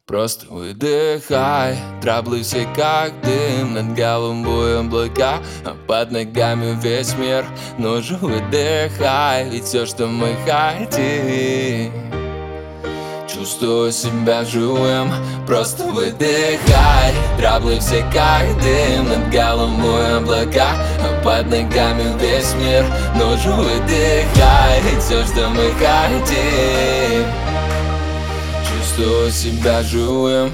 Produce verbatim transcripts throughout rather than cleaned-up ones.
Просто выдыхай, траблы все как дым, над головой облака, а под ногами весь мир. Ну же выдыхай, ведь все, что мы хотим, чувствую себя живым. Просто выдыхай, траблы все как дым, над головой облака, а под ногами весь мир. Ну же выдыхай, ведь все, что мы хотим, чувствую себя живым.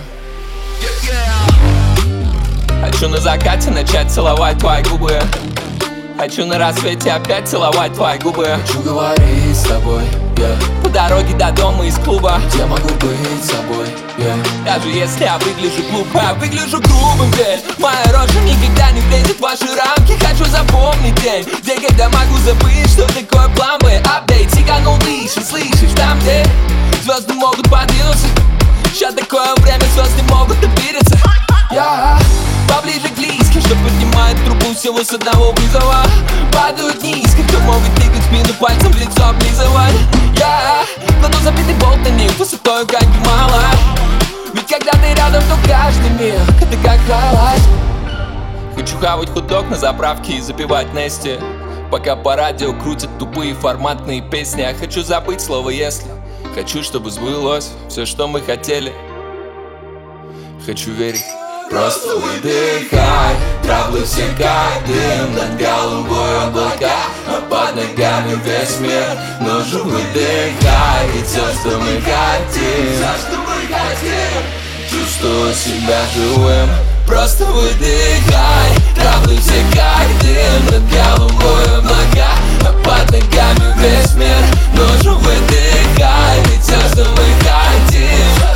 Хочу на закате начать целовать твои губы. Хочу на рассвете опять целовать твои губы. Хочу говорить с тобой, yeah. По дороге до дома из клуба, где могу быть собой, yeah. Даже если я выгляжу глупо, я выгляжу грубым, ведь моя рожа никогда не влезет в ваши рамки. Хочу запомнить день, где когда могу забыть, что такое план Б. Апдейт, сиганул дыши, слышишь, там где звезды могут подвинуться. Сейчас такое время, звезды могут добиться. Я поближе к близко, что поднимает трубу всего с одного вызова. Падают низко, кто могут тыкать спину пальцем в лицо облизывать. Я кладу забитый болт на них высотой как Гималай. Ведь когда ты рядом, то каждый миг это как хайлайт. Хочу хавать хот-дог на заправке и запивать Нести, пока по радио крутят тупые форматные песни. Я хочу забыть слово «если». Хочу, чтобы сбылось все, что мы хотели. Хочу верить. Просто выдыхай, траблы все как дым, над головой облака, а под ногами весь мир. Ну же выдыхай, ведь все, что мы хотим, все, что мы хотим, чувствую себя живым. Просто выдыхай, траблы все как дым, над головой облака, а под ногами весь мир. Ну же выдыхай, ведь все, что мы хотим,